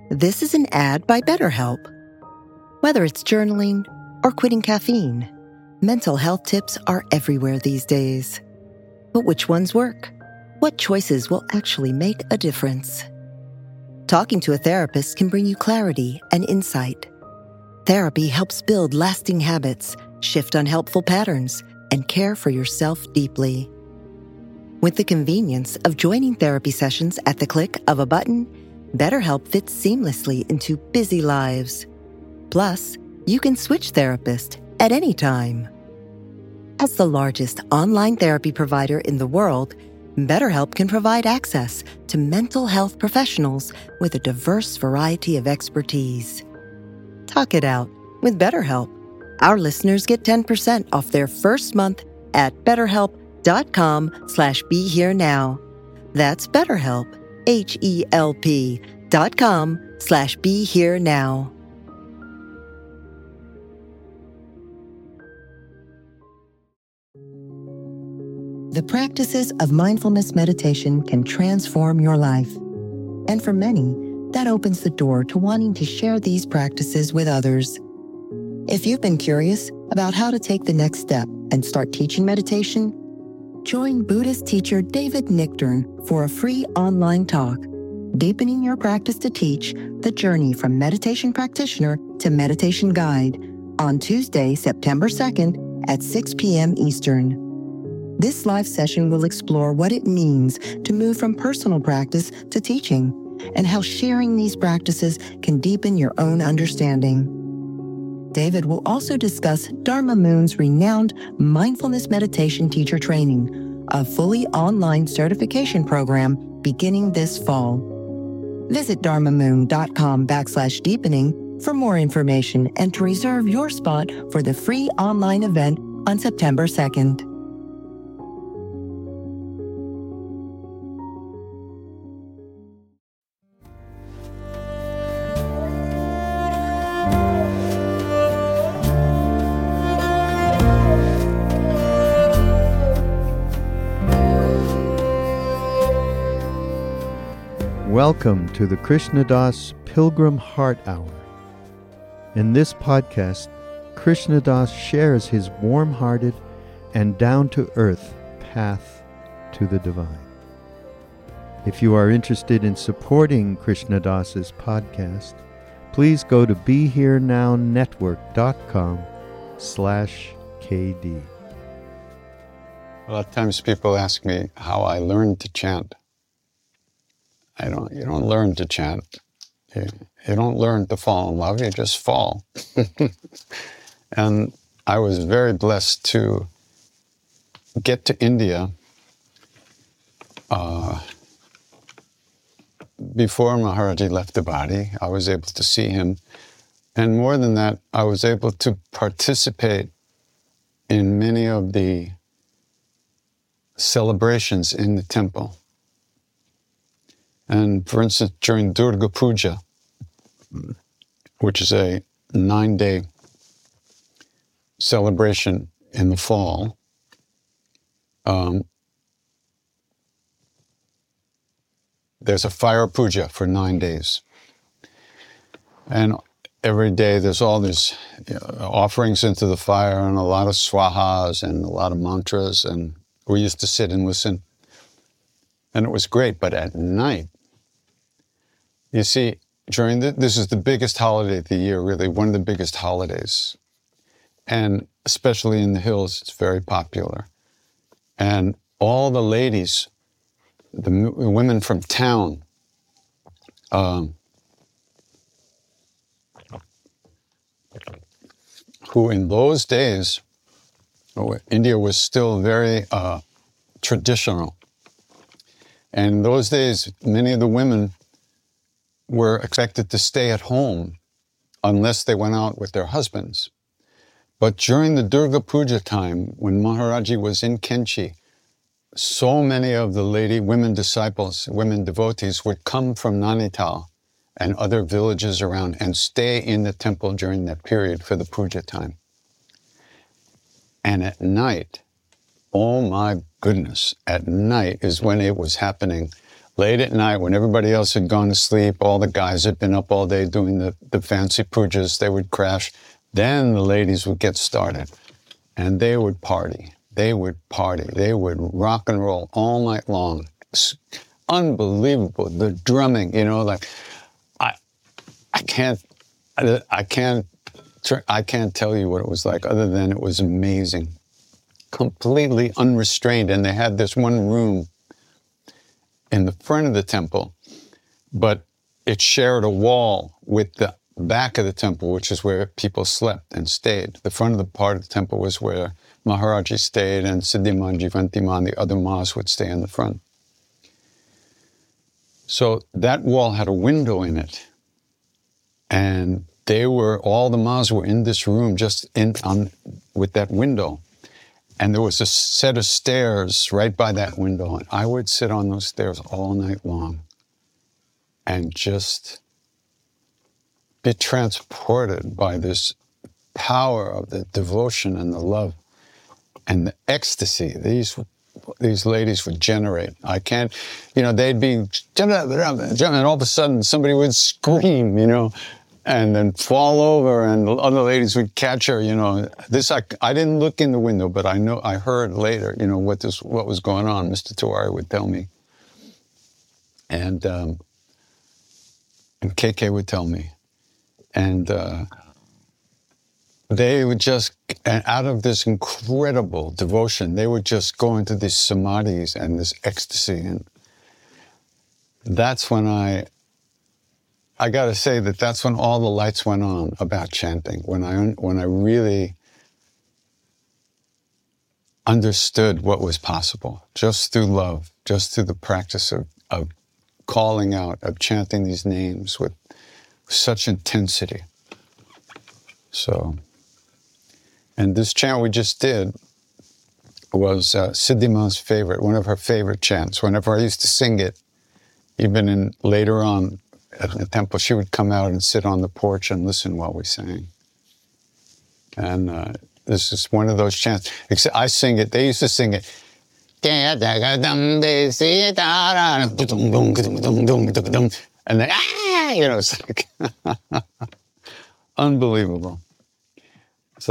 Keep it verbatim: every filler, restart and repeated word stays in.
This is an ad by BetterHelp. Whether it's journaling or quitting caffeine, mental health tips are everywhere these days. But which ones work? What choices will actually make a difference? Talking to a therapist can bring you clarity and insight. Therapy helps build lasting habits, shift unhelpful patterns, and care for yourself deeply. With the convenience of joining therapy sessions at the click of a button, BetterHelp fits seamlessly into busy lives. Plus, you can switch therapist at any time. As the largest online therapy provider in the world, BetterHelp can provide access to mental health professionals with a diverse variety of expertise. Talk it out with BetterHelp. Our listeners get ten percent off their first month at betterhelp.com slash be here now. That's BetterHelp, H-E-L-P dot com slash be here now. The practices of mindfulness meditation can transform your life. And for many, that opens the door to wanting to share these practices with others. If you've been curious about how to take the next step and start teaching meditation, join Buddhist teacher David Nichtern for a free online talk, Deepening Your Practice to Teach, the Journey from Meditation Practitioner to Meditation Guide, on Tuesday, September second at six p.m. Eastern. This live session will explore what it means to move from personal practice to teaching, and how sharing these practices can deepen your own understanding. David will also discuss Dharma Moon's renowned mindfulness meditation teacher training, a fully online certification program beginning this fall. Visit dharmamoon.com backslash deepening for more information and to reserve your spot for the free online event on September second. Welcome to the Krishna Das Pilgrim Heart Hour. In this podcast, Krishna Das shares his warm-hearted and down-to-earth path to the divine. If you are interested in supporting Krishna Das's podcast, please go to BeHereNowNetwork.com slash KD. A lot of times people ask me how I learned to chant. I don't, you don't learn to chant. You, you don't learn to fall in love, you just fall. And I was very blessed to get to India uh, before Maharaji left the body. I was able to see him. And more than that, I was able to participate in many of the celebrations in the temple. And for instance, during Durga Puja, which is a nine-day celebration in the fall, um, there's a fire puja for nine days. And every day there's all these you know, offerings into the fire and a lot of swahas and a lot of mantras. And we used to sit and listen. And it was great. But at night, you see, during the, this is the biggest holiday of the year, really, one of the biggest holidays. And especially in the hills, it's very popular. And all the ladies, the women from town, um, who in those days, oh, India was still very uh, traditional. And in those days, many of the women were expected to stay at home unless they went out with their husbands. But during the Durga Puja time, when Maharaji was in Kenchi, so many of the lady, women disciples, women devotees would come from Nainital and other villages around and stay in the temple during that period for the puja time. And at night, oh my goodness, at night is when it was happening. late at night when everybody else had gone to sleep, all the guys had been up all day doing the, the fancy pujas, they would crash. Then the ladies would get started and they would party. They would party. They would rock and roll all night long. It's unbelievable. The drumming, you know, like I, I can't, I, I can't, I can't tell you what it was like other than it was amazing. Completely unrestrained. And they had this one room in the front of the temple, but it shared a wall with the back of the temple, which is where people slept and stayed. The front of the part of the temple was where Maharaji stayed, and Siddhiman, Jivantiman, the other Mas, would stay in the front. So that wall had a window in it, and they were, all the Mas were in this room just in on with that window. And there was a set of stairs right by that window, and I would sit on those stairs all night long and just be transported by this power of the devotion and the love and the ecstasy these these ladies would generate. I can't, you know, they'd be, and all of a sudden somebody would scream, you know, and then fall over, and other ladies would catch her, you know. This, I, I didn't look in the window, but I know, I heard later, you know, what this, what was going on. Mister Tiwari would tell me. And, um, and K K would tell me. And uh, they would just, and out of this incredible devotion, they would just go into these samadhis and this ecstasy. And that's when I, I got to say that that's when all the lights went on about chanting, when I, when I really understood what was possible, just through love, just through the practice of, of calling out, of chanting these names with such intensity. So, and this chant we just did was uh, Siddhima's favorite, one of her favorite chants. Whenever I used to sing it, even in later on at the temple, she would come out and sit on the porch and listen while we sang. And uh, this is one of those chants. Except I sing it, they used to sing it. And then, ah, you know, it's like unbelievable.